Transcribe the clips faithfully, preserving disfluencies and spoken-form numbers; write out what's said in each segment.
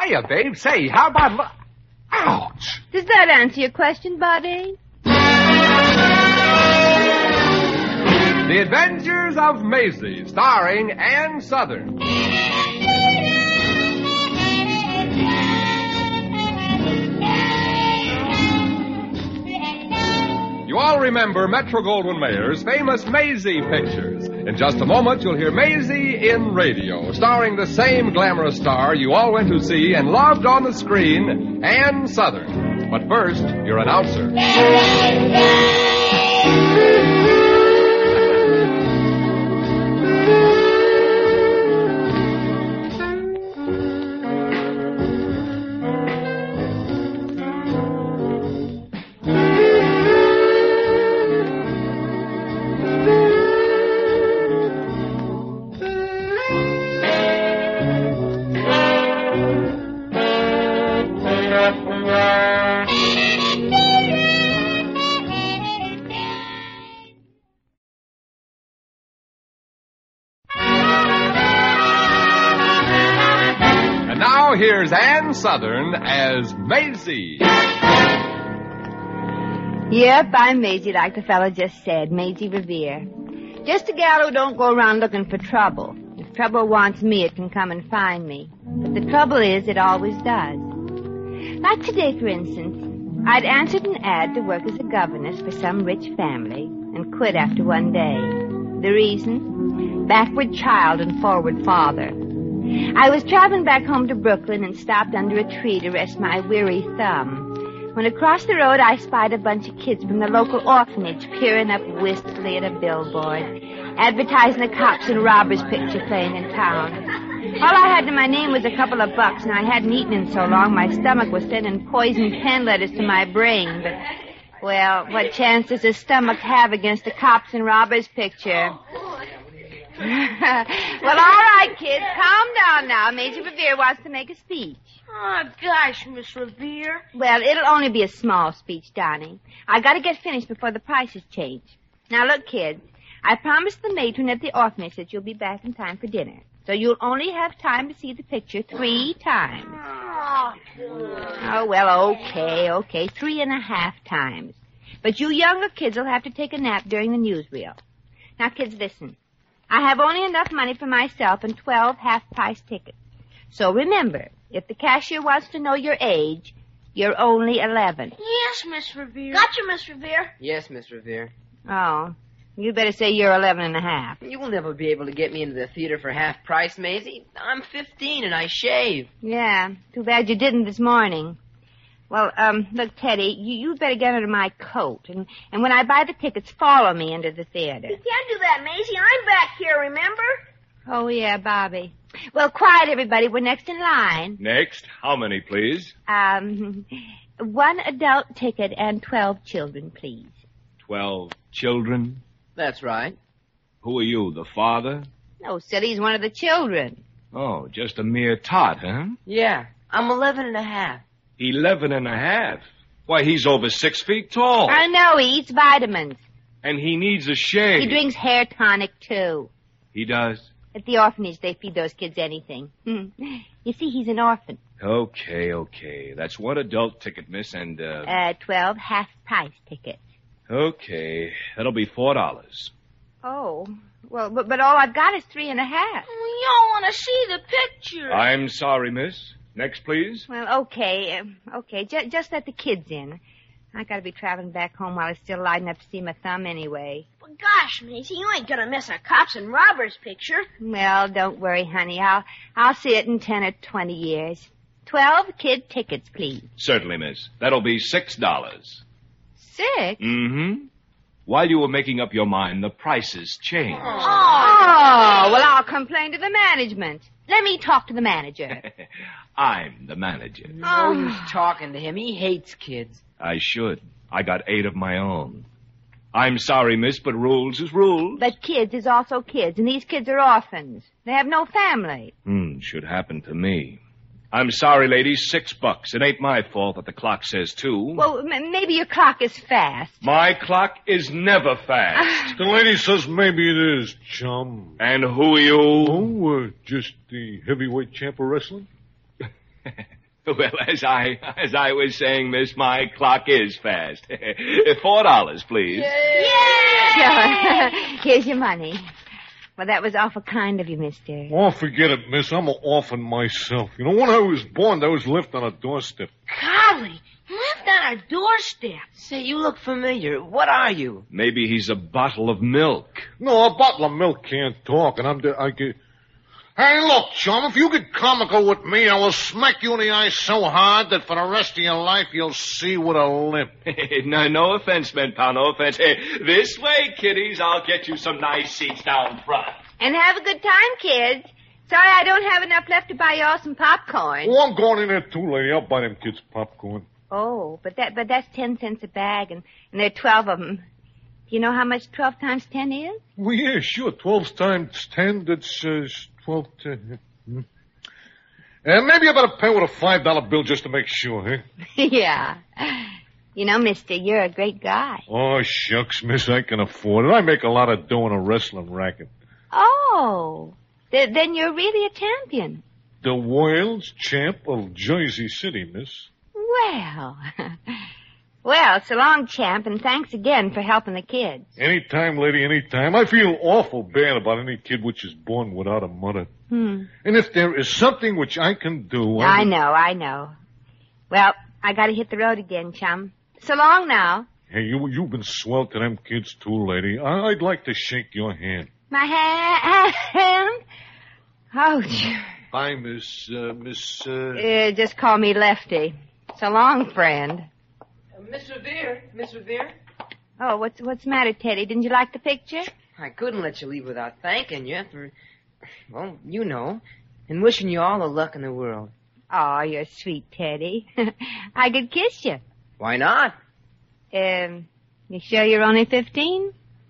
hiya, babe. Say, how about... Lo- Ouch! Does that answer your question, Buddy? The Adventures of Maisie, starring Ann Southern. You all remember Metro-Goldwyn-Mayer's famous Maisie pictures. In just a moment, you'll hear Maisie in radio, starring the same glamorous star you all went to see and loved on the screen, Ann Southern. But first, your announcer. Here's Ann Southern as Maisie. Yep, I'm Maisie, like the fellow just said, Maisie Revere. Just a gal who don't go around looking for trouble. If trouble wants me, it can come and find me. But the trouble is, it always does. Like today, for instance, I'd answered an ad to work as a governess for some rich family and quit after one day. The reason? Backward child and forward father. I was traveling back home to Brooklyn and stopped under a tree to rest my weary thumb. When across the road, I spied a bunch of kids from the local orphanage peering up wistfully at a billboard, advertising the cops and robbers picture playing in town. All I had to my name was a couple of bucks, and I hadn't eaten in so long my stomach was sending poisoned pen letters to my brain. But, well, what chance does a stomach have against a cops and robbers picture? Well, all right, kids, calm down now. Maisie Revere wants to make a speech. Oh, gosh, Miss Revere. Well, it'll only be a small speech, Donnie. I got to get finished before the prices change. Now, look, kids, I promised the matron at the orphanage that you'll be back in time for dinner. So you'll only have time to see the picture three times. Oh, oh well, okay, okay, three and a half times. But you younger kids will have to take a nap during the newsreel. Now, kids, listen. I have only enough money for myself and twelve half-price tickets. So remember, if the cashier wants to know your age, you're only eleven. Yes, Miss Revere. Gotcha, Miss Revere. Yes, Miss Revere. Oh, you'd better say you're eleven and a half. You will never be able to get me into the theater for half price, Maisie. I'm fifteen and I shave. Yeah, too bad you didn't this morning. Well, um, look, Teddy, you, you'd better get under my coat. And, and when I buy the tickets, follow me into the theater. You can't do that, Maisie. I'm back here, remember? Oh, yeah, Bobby. Well, quiet, everybody. We're next in line. Next? How many, please? Um, one adult ticket and twelve children, please. Twelve children? That's right. Who are you, the father? No, silly, he's one of the children. Oh, just a mere tot, huh? Yeah, I'm eleven and a half. Eleven and a half? Why, he's over six feet tall. I know, he eats vitamins. And he needs a shave. He drinks hair tonic, too. He does? At the orphanage, they feed those kids anything. You see, he's an orphan. Okay, okay. That's one adult ticket, miss, and, uh... Uh, twelve half-price tickets. Okay, that'll be four dollars. Oh, well, but, but all I've got is three and a half. We all want to see the picture. I'm sorry, miss. Next, please. Well, okay, uh, okay. J- just let the kids in. I gotta be traveling back home while it's still light enough to see my thumb anyway. Well, gosh, Maisie, you ain't gonna miss a cops and robbers picture. Well, don't worry, honey. I'll I'll see it in ten or twenty years. Twelve kid tickets, please. Certainly, miss. That'll be six dollars. Six? Mm-hmm. While you were making up your mind, the prices changed. Oh, oh well, I'll complain to the management. Let me talk to the manager. I'm the manager. No use talking to him. He hates kids. I should. I got eight of my own. I'm sorry, miss, but rules is rules. But kids is also kids, and these kids are orphans. They have no family. Hmm, should happen to me. I'm sorry, ladies, six bucks. It ain't my fault that the clock says two. Well, m- maybe your clock is fast. My clock is never fast. The lady says maybe it is, chum. And who are you? Oh, uh, just the heavyweight champ of wrestling. Well, as I as I was saying, miss, my clock is fast. Four dollars, please. Sure. Here's your money. Well, that was awful kind of you, mister. Oh, forget it, miss. I'm an orphan myself. You know, when I was born, I was left on a doorstep. Golly, left on our doorstep. Say, you look familiar. What are you? Maybe he's a bottle of milk. No, a bottle of milk can't talk, and I'm... De- I get... Hey, look, chum, if you get comical with me, I will smack you in the eye so hard that for the rest of your life you'll see with a limp. no, no offense, man, pal, no offense. Hey, this way, kiddies. I'll get you some nice seats down front. And have a good time, kids. Sorry I don't have enough left to buy you all some popcorn. Oh, I'm going in there too, lady. I'll buy them kids popcorn. Oh, but that but that's ten cents a bag, and, and there are twelve of them. Do you know how much twelve times ten is? Well, yeah, sure. Twelve times ten, that's uh, twelve. Ten. Hmm. And maybe I better pay with a five dollar bill just to make sure, huh? Yeah. You know, mister, you're a great guy. Oh, shucks, miss, I can afford it. I make a lot of dough in a wrestling racket. Oh, th- then you're really a champion. The world's champ of Jersey City, miss. Well, well, so long, champ, and thanks again for helping the kids. Anytime, lady, anytime. I feel awful bad about any kid which is born without a mother. Hmm. And if there is something which I can do... I, I know, I know. Well, I gotta hit the road again, chum. So long now. Hey, you, you've been swell to them kids, too, lady. I, I'd like to shake your hand. My ha- hand? Ouch. Bye, Miss, uh, Miss, uh... Uh, just call me Lefty. So long, friend. Uh, Miss Revere, Miss Revere. Oh, what's what's the matter, Teddy? Didn't you like the picture? I couldn't let you leave without thanking you for, well, you know, and wishing you all the luck in the world. Oh, you're sweet, Teddy. I could kiss you. Why not? Um, you sure you're only fifteen?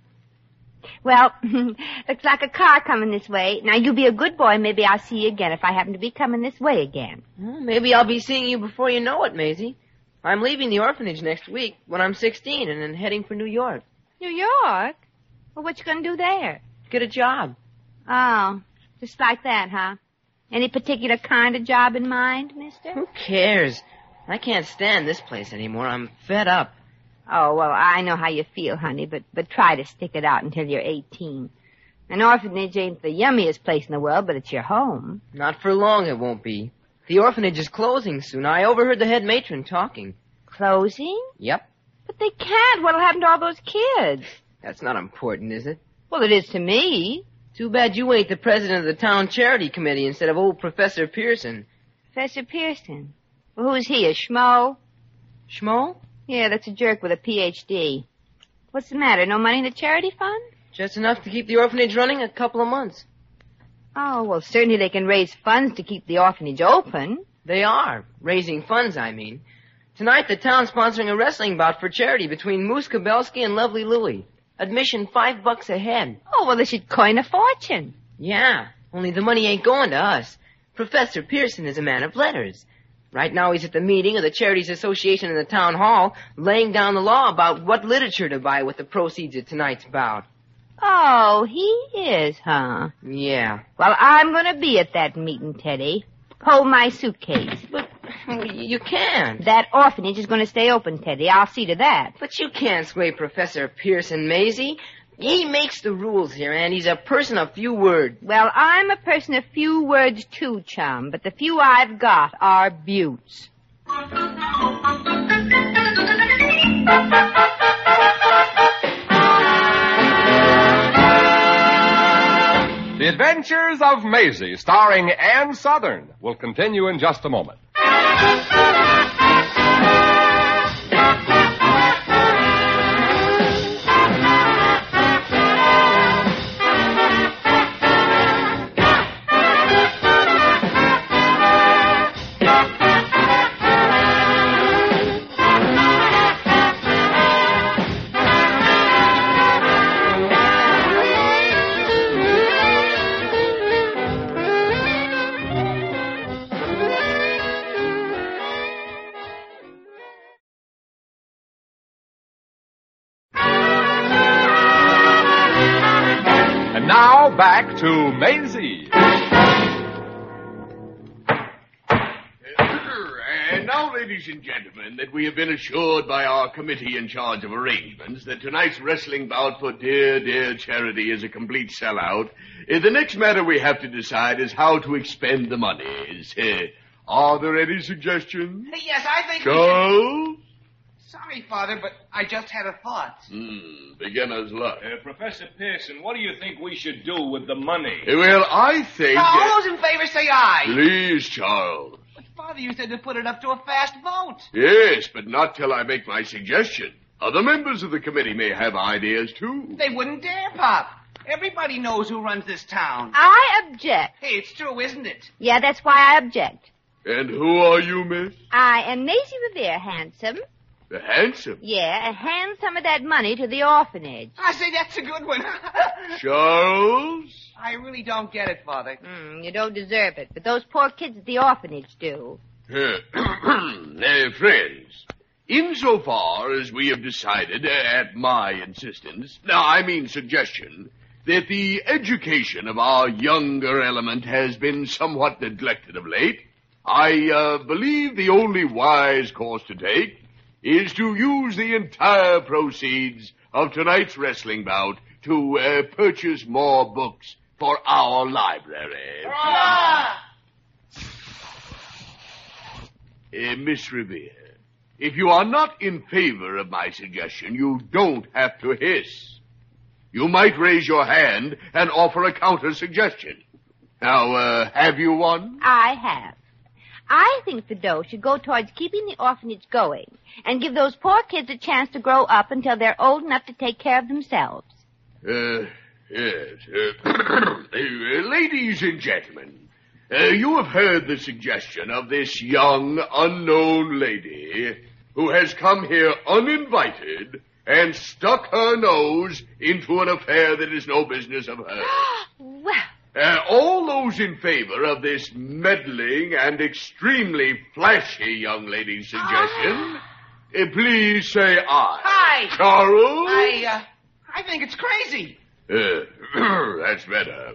Well, looks like a car coming this way. Now, you be a good boy. Maybe I'll see you again if I happen to be coming this way again. Well, maybe I'll be seeing you before you know it, Maisie. I'm leaving the orphanage next week when I'm sixteen and then heading for New York. New York? Well, what you gonna do there? Get a job. Oh, just like that, huh? Any particular kind of job in mind, mister? Who cares? I can't stand this place anymore. I'm fed up. Oh, well, I know how you feel, honey, but, but try to stick it out until you're eighteen. An orphanage ain't the yummiest place in the world, but it's your home. Not for long it won't be. The orphanage is closing soon. I overheard the head matron talking. Closing? Yep. But they can't. What'll happen to all those kids? That's not important, is it? Well, it is to me. Too bad you ain't the president of the town charity committee instead of old Professor Pearson. Professor Pearson. Well, who's he, a schmo? Schmo? Yeah, that's a jerk with a P H D. What's the matter? No money in the charity fund? Just enough to keep the orphanage running a couple of months. Oh, well, certainly they can raise funds to keep the orphanage open. They are. Raising funds, I mean. Tonight, the town's sponsoring a wrestling bout for charity between Moose Kabelski and Lovely Louie. Admission five bucks a head. Oh, well, they should coin a fortune. Yeah, only the money ain't going to us. Professor Pearson is a man of letters. Right now he's at the meeting of the Charities Association in the town hall, laying down the law about what literature to buy with the proceeds of tonight's bout. Oh, he is, huh? Yeah. Well, I'm going to be at that meeting, Teddy. Hold my suitcase. But you can't. That orphanage is going to stay open, Teddy. I'll see to that. But you can't sway Professor Pearson, Maisie. He makes the rules here, and he's a person of few words. Well, I'm a person of few words, too, chum, but the few I've got are buttes. The Adventures of Maisie, starring Ann Southern, will continue in just a moment. And now, back to Maisie. now, ladies and gentlemen, that we have been assured by our committee in charge of arrangements that tonight's wrestling bout for dear, dear Charity is a complete sellout, uh, the next matter we have to decide is how to expend the monies. Uh, are there any suggestions? Yes, I think we Charles? should... Sorry, Father, but I just had a thought. Hmm, beginner's luck. Uh, Professor Pearson, what do you think we should do with the money? Uh, well, I think... Now, all that- those in favor say aye. Please, Charles. But, Father, you said to put it up to a fast vote. Yes, but not till I make my suggestion. Other members of the committee may have ideas, too. They wouldn't dare, Pop. Everybody knows who runs this town. I object. Hey, it's true, isn't it? Yeah, that's why I object. And who are you, miss? I am Maisie Revere, handsome. The handsome. Yeah, and hand some of that money to the orphanage. I say that's a good one. Charles? I really don't get it, Father. Mm, you don't deserve it, but those poor kids at the orphanage do. Uh, uh, friends, insofar as we have decided, uh, at my insistence, now I mean suggestion, that the education of our younger element has been somewhat neglected of late, I uh, believe the only wise course to take is to use the entire proceeds of tonight's wrestling bout to uh, purchase more books for our library. Ah! Uh, Miss Revere, if you are not in favor of my suggestion, you don't have to hiss. You might raise your hand and offer a counter-suggestion. Now, uh, have you one? I have. I think the dough should go towards keeping the orphanage going and give those poor kids a chance to grow up until they're old enough to take care of themselves. Uh, yes. Uh, uh, ladies and gentlemen, uh, you have heard the suggestion of this young, unknown lady who has come here uninvited and stuck her nose into an affair that is no business of hers. Well, Uh, all those in favor of this meddling and extremely flashy young lady's suggestion, uh, please say aye. Aye. Charles? I, uh, I think it's crazy. Uh, that's better.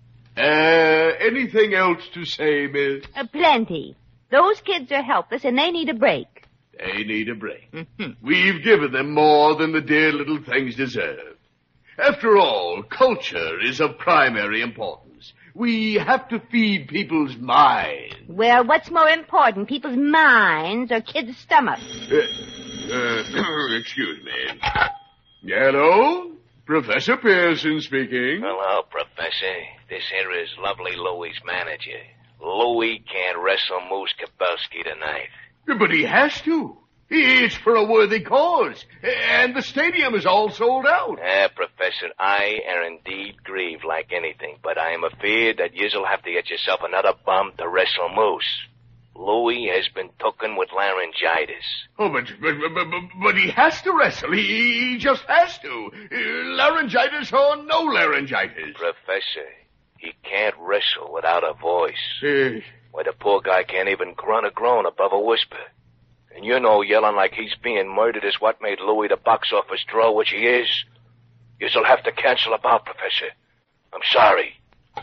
Uh, anything else to say, miss? uh, plenty. Those kids are helpless and they need a break. They need a break. Mm-hmm. We've given them more than the dear little things deserve. After all, culture is of primary importance. We have to feed people's minds. Well, what's more important, people's minds or kids' stomachs? Uh, uh, excuse me. Hello? Professor Pearson speaking. Hello, Professor. This here is lovely Louie's manager. Louie can't wrestle Moose Kabelski tonight. But he has to. It's for a worthy cause. And the stadium is all sold out. Ah, Professor, I am indeed grieved like anything, but I am afeard that you'll have to get yourself another bum to wrestle Moose. Louie has been taken with laryngitis. Oh, but, but, but, but, but he has to wrestle. He, he just has to. Uh, laryngitis or no laryngitis. Professor, he can't wrestle without a voice. Uh, Why, the poor guy can't even grunt a groan above a whisper. And you know yelling like he's being murdered is what made Louie the box office draw, which he is. You'll have to cancel a bout, Professor. I'm sorry.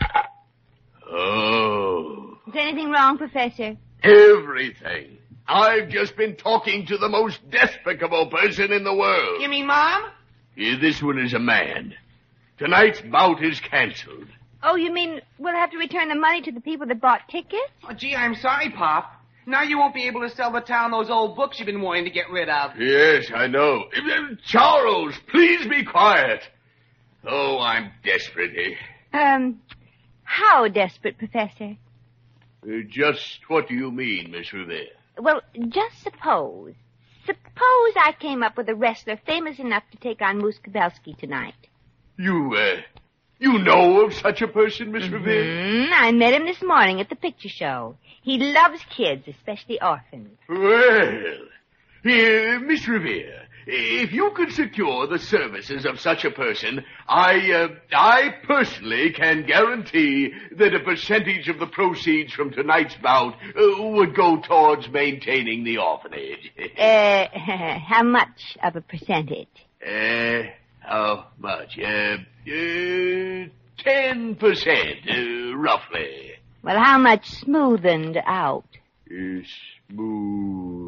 Oh. Is anything wrong, Professor? Everything. I've just been talking to the most despicable person in the world. You mean Mom? Yeah, this one is a man. Tonight's bout is canceled. Oh, you mean we'll have to return the money to the people that bought tickets? Oh, gee, I'm sorry, Pop. Now you won't be able to sell the town those old books you've been wanting to get rid of. Yes, I know. Uh, Charles, please be quiet. Oh, I'm desperate. Um, how desperate, Professor? Uh, just what do you mean, Miss Revere? Well, just suppose. Suppose I came up with a wrestler famous enough to take on Moose Kabelski tonight. You, uh, you know of such a person, Miss Revere? Mm, I met him this morning at the picture show. He loves kids, especially orphans. Well, here, Miss Revere, if you could secure the services of such a person, I, uh, I personally can guarantee that a percentage of the proceeds from tonight's bout uh, would go towards maintaining the orphanage. uh, how much of a percentage? uh, how much? Uh, uh, ten percent, uh, roughly. Well, how much smoothened out? Uh, smooth.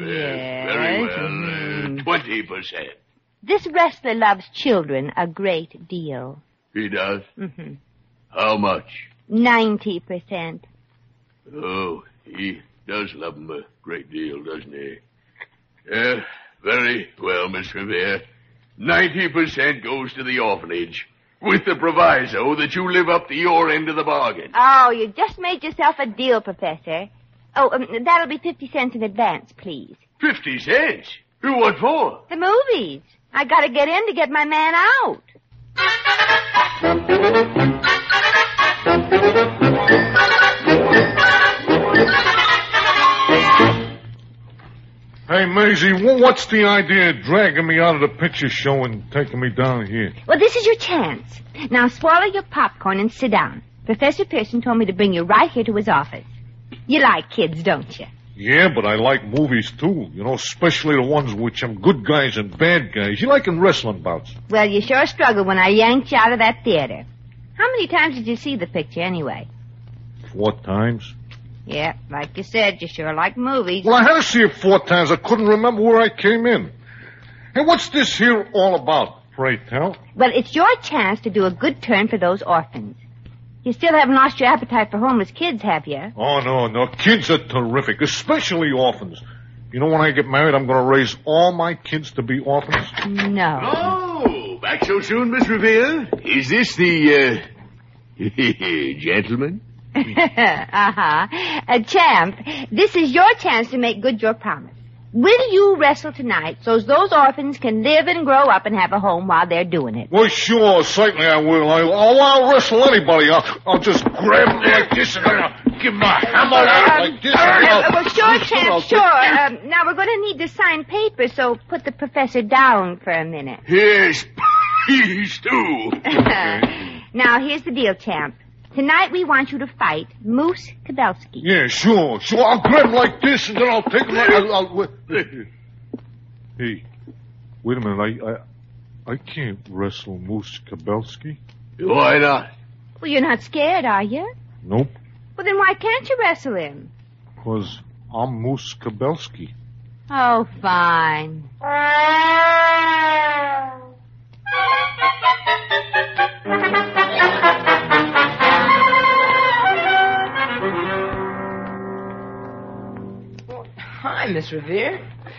Yes. Very well. Mhm. Uh, Twenty percent. This wrestler loves children a great deal. He does? Mm-hmm. How much? Ninety percent. Oh, he does love them a great deal, doesn't he? Yeah, very well, Miss Revere. Ninety percent goes to the orphanage, with the proviso that you live up to your end of the bargain. Oh, you just made yourself a deal, Professor. Oh, um, that'll be fifty cents in advance, please. Fifty cents? What for? The movies. I gotta get in to get my man out. Hey, Maisie, wh- what's the idea of dragging me out of the picture show and taking me down here? Well, this is your chance. Now swallow your popcorn and sit down. Professor Pearson told me to bring you right here to his office. You like kids, don't you? Yeah, but I like movies, too. You know, especially the ones with some good guys and bad guys. You like in wrestling bouts. Well, you sure struggled when I yanked you out of that theater. How many times did you see the picture, anyway? Four times. Yeah, like you said, you sure like movies. Well, I had to see it four times. I couldn't remember where I came in. Hey, what's this here all about, pray tell? Well, it's your chance to do a good turn for those orphans. You still haven't lost your appetite for homeless kids, have you? Oh, no, no. Kids are terrific, especially orphans. You know, when I get married, I'm going to raise all my kids to be orphans. No. Oh, back so soon, Miss Revere? Is this the, uh, gentleman? uh-huh. Uh, Champ, this is your chance to make good your promise. Will you wrestle tonight so those orphans can live and grow up and have a home while they're doing it? Well, sure, certainly I will. I, I'll, I'll wrestle anybody. I'll, I'll just grab them like this and then I'll give my hammer out like this. And Uh, I'll, well, sure, Champ, sure. Um, now, we're going to need to sign papers, so put the professor down for a minute. Yes, please do. Now, here's the deal, Champ. Tonight we want you to fight Moose Kabelski. Yeah, sure, sure. I'll grab him like this and then I'll take him like... I'll, I'll, hey, wait a minute. I, I, I can't wrestle Moose Kabelski. Why not? Well, you're not scared, are you? Nope, Well, then why can't you wrestle him? because I'm Moose Kabelski. Oh, fine. Hi, Miss Revere.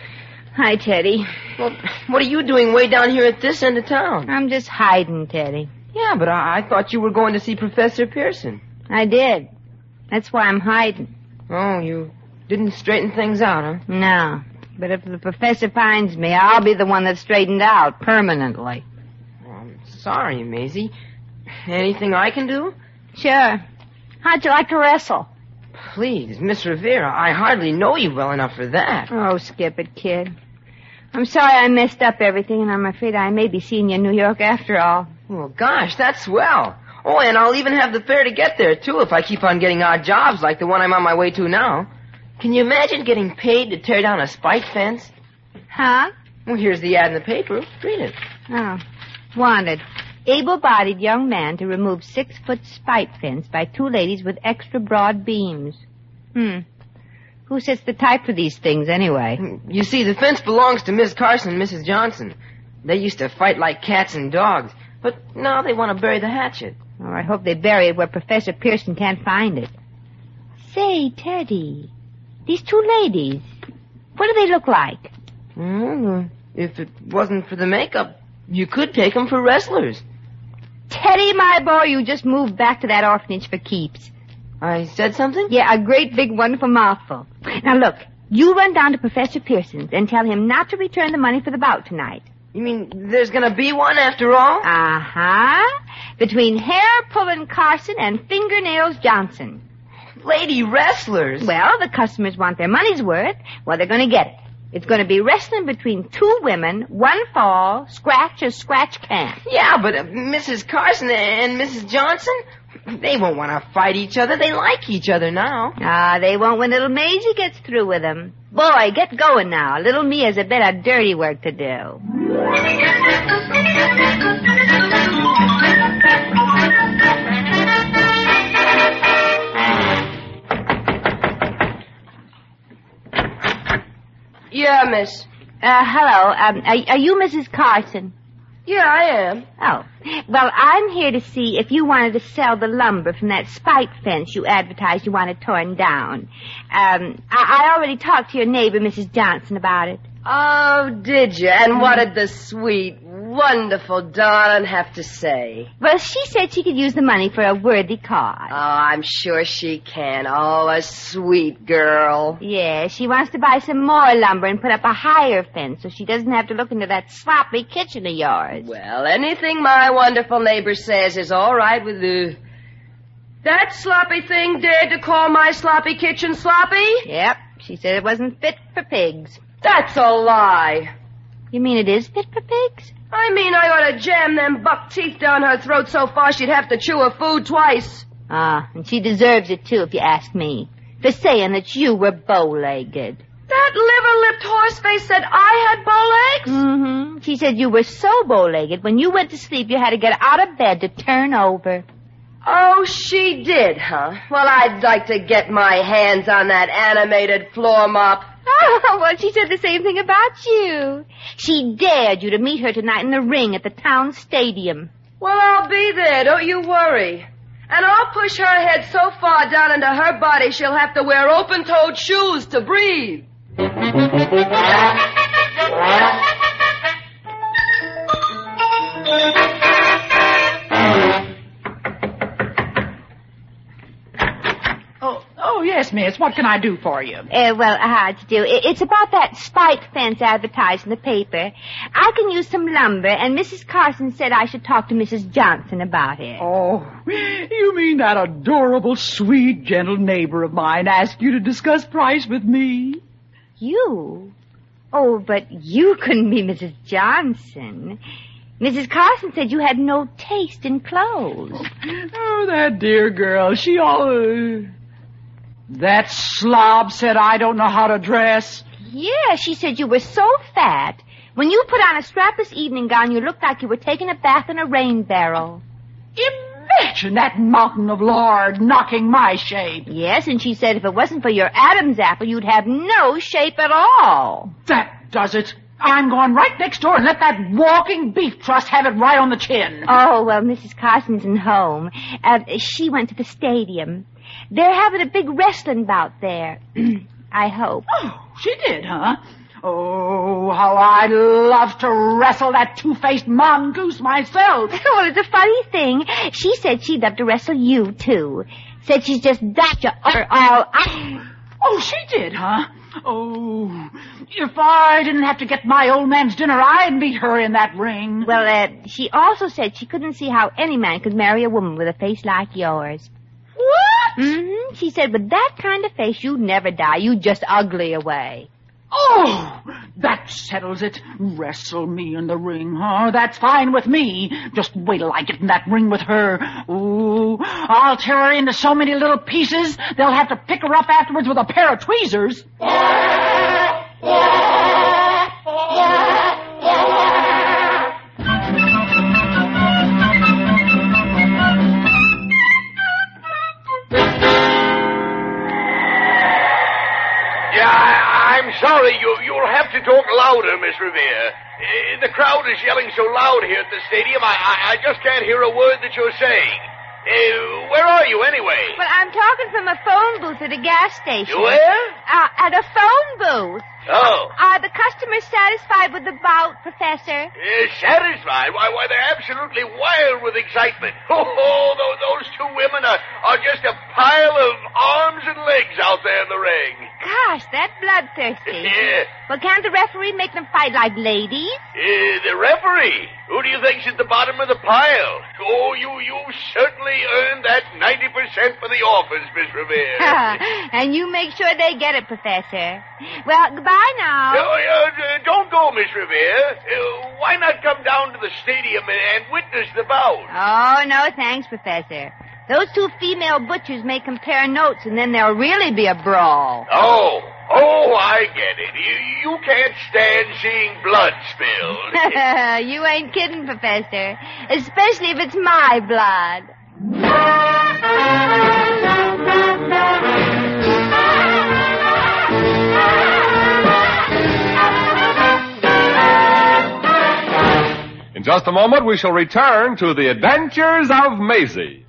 Hi, Teddy. Well, what are you doing way down here at this end of town? I'm just hiding, Teddy. Yeah, but I, I thought you were going to see Professor Pearson. I did. That's why I'm hiding. Oh, you didn't straighten things out, huh? No. But if the professor finds me, I'll be the one that's straightened out permanently. Well, I'm sorry, Maisie. Anything I can do? Sure. How'd you like to wrestle? Please, Miss Revere, I hardly know you well enough for that. Oh, skip it, kid. I'm sorry I messed up everything, and I'm afraid I may be seeing you in New York after all. Well, gosh, that's swell. Oh, and I'll even have the fare to get there, too, if I keep on getting odd jobs like the one I'm on my way to now. Can you imagine getting paid to tear down a spike fence? Huh? Well, here's the ad in the paper. Read it. Oh. Wanted. Able-bodied young man to remove six-foot spike fence by two ladies with extra broad beams. Hmm. Who sets the type for these things, anyway? You see, the fence belongs to Miss Carson and Missus Johnson. They used to fight like cats and dogs, but now they want to bury the hatchet. Oh, I hope they bury it where Professor Pearson can't find it. Say, Teddy, these two ladies, what do they look like? Well, if it wasn't for the makeup, you could take them for wrestlers. Teddy, my boy, you just moved back to that orphanage for keeps. I said something? Yeah, a great big wonderful mouthful. Now look, you run down to Professor Pearson's and tell him not to return the money for the bout tonight. You mean there's going to be one after all? Uh-huh. Between hair-pulling Carson and fingernails Johnson. Lady wrestlers? Well, the customers want their money's worth. Well, they're going to get it. It's going to be wrestling between two women, one fall, scratch as scratch can. Yeah, but uh, Missus Carson and Missus Johnson, they won't want to fight each other. They like each other now. Ah, they won't when little Maisie gets through with them. Boy, get going now. Little me has a bit of dirty work to do. Yeah, miss. Uh, hello. Um, are, are you Missus Carson? Yeah, I am. Oh. Well, I'm here to see if you wanted to sell the lumber from that spike fence you advertised you wanted torn down. Um, I, I already talked to your neighbor, Missus Johnson, about it. Oh, did you? And what did the sweet, wonderful darling have to say? Well, she said she could use the money for a worthy cause. Oh, I'm sure she can. Oh, a sweet girl. Yeah, she wants to buy some more lumber and put up a higher fence so she doesn't have to look into that sloppy kitchen of yours. Well, anything my wonderful neighbor says is all right with you. That sloppy thing dared to call my sloppy kitchen sloppy? Yep, she said it wasn't fit for pigs. That's a lie. You mean it is fit for pigs? I mean I ought to jam them buck teeth down her throat so far she'd have to chew her food twice. Ah, and she deserves it, too, if you ask me, for saying that you were bow-legged. That liver-lipped horseface said I had bow legs? Mm-hmm. She said you were so bow-legged, when you went to sleep, you had to get out of bed to turn over. Oh, she did, huh? Well, I'd like to get my hands on that animated floor mop. Oh, well, she said the same thing about you. She dared you to meet her tonight in the ring at the town stadium. Well, I'll be there, don't you worry. And I'll push her head so far down into her body she'll have to wear open-toed shoes to breathe. Oh, yes, miss. What can I do for you? Uh, well, hard to do. It's about that spike fence advertised in the paper. I can use some lumber, and Missus Carson said I should talk to Missus Johnson about it. Oh, you mean that adorable, sweet, gentle neighbor of mine asked you to discuss price with me? You? Oh, but you couldn't be Missus Johnson. Missus Carson said you had no taste in clothes. Oh, that dear girl. She always... That slob said I don't know how to dress. Yeah, she said you were so fat. When you put on a strapless evening gown, you looked like you were taking a bath in a rain barrel. Imagine that mountain of lard knocking my shape. Yes, and she said if it wasn't for your Adam's apple, you'd have no shape at all. That does it. I'm going right next door and let that walking beef truss have it right on the chin. Oh, well, Missus Carson's home. Uh, she went to the stadium. They're having a big wrestling bout there. I hope. Oh, she did, huh? Oh, how I'd love to wrestle that two-faced mongoose myself. Well, it's a funny thing. She said she'd love to wrestle you, too. Said she's just that you are all out. Oh, she did, huh? Oh, if I didn't have to get my old man's dinner, I'd meet her in that ring. Well, uh, she also said she couldn't see how any man could marry a woman with a face like yours. What? Mm-hmm. She said, with that kind of face, you'd never die. You'd just ugly away. Oh, that settles it. Wrestle me in the ring, huh? That's fine with me. Just wait till I get in that ring with her. Ooh, I'll tear her into so many little pieces, they'll have to pick her up afterwards with a pair of tweezers. I'm sorry, you, you'll have to talk louder, Miss Revere. Uh, the crowd is yelling so loud here at the stadium, I, I, I just can't hear a word that you're saying. Uh, where are you, anyway? Well, I'm talking from a phone booth at a gas station. Where? Uh, at a phone booth. Oh. Are the customers satisfied with the bout, Professor? Uh, satisfied? Why, why, they're absolutely wild with excitement. Oh, oh those, those two women are, are just a pile of arms and legs out there in the ring. Gosh, that's bloodthirsty. Yeah. Well, can't the referee make them fight like ladies? Uh, the referee? Who do you think's at the bottom of the pile? Oh, you, you certainly earned that ninety percent for the office, Miss Revere. And you make sure they get it, Professor. Well, goodbye now. Uh, uh, don't go, Miss Revere. Uh, why not come down to the stadium and, and witness the bout? Oh, no, thanks, Professor. Those two female butchers may compare notes, and then there'll really be a brawl. Oh, oh, I get it. You, you can't stand seeing blood spilled. You ain't kidding, Professor. Especially if it's my blood. In just a moment, we shall return to the adventures of Maisie.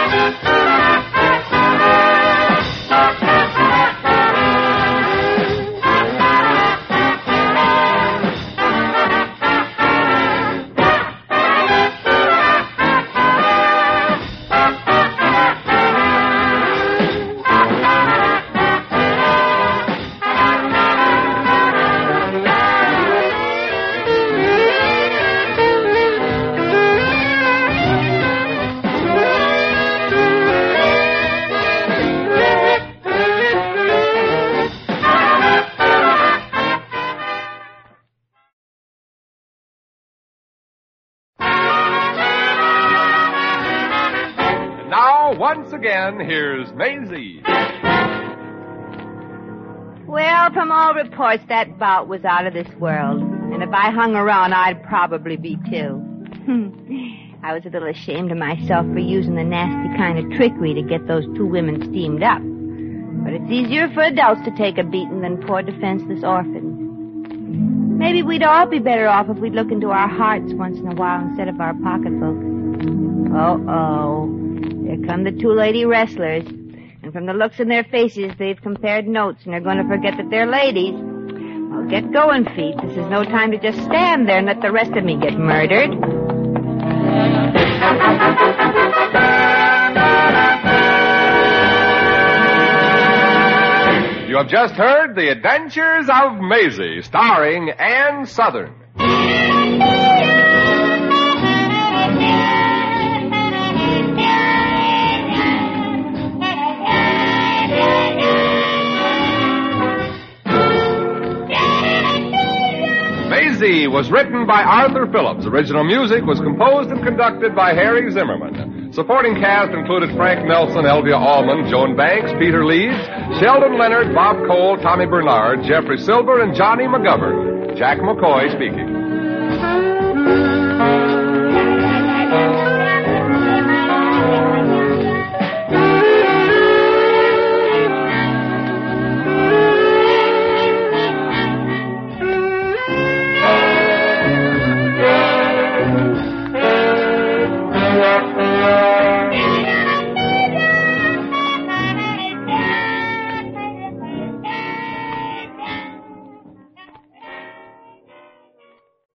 Once again, here's Maisie. Well, from all reports, that bout was out of this world. And if I hung around, I'd probably be too. I was a little ashamed of myself for using the nasty kind of trickery to get those two women steamed up. But it's easier for adults to take a beating than poor defenseless orphans. Maybe we'd all be better off if we'd look into our hearts once in a while instead of our pocketbooks. Uh-oh. Here come the two lady wrestlers. And from the looks in their faces, they've compared notes and they're going to forget that they're ladies. Well, get going, feet. This is no time to just stand there and let the rest of me get murdered. You have just heard The Adventures of Maisie, starring Ann Southern. Maisie was written by Arthur Phillips. Original music was composed and conducted by Harry Zimmerman. Supporting cast included Frank Nelson, Elvia Allman, Joan Banks, Peter Leeds, Sheldon Leonard, Bob Cole, Tommy Bernard, Jeffrey Silver, and Johnny McGovern. Jack McCoy speaking.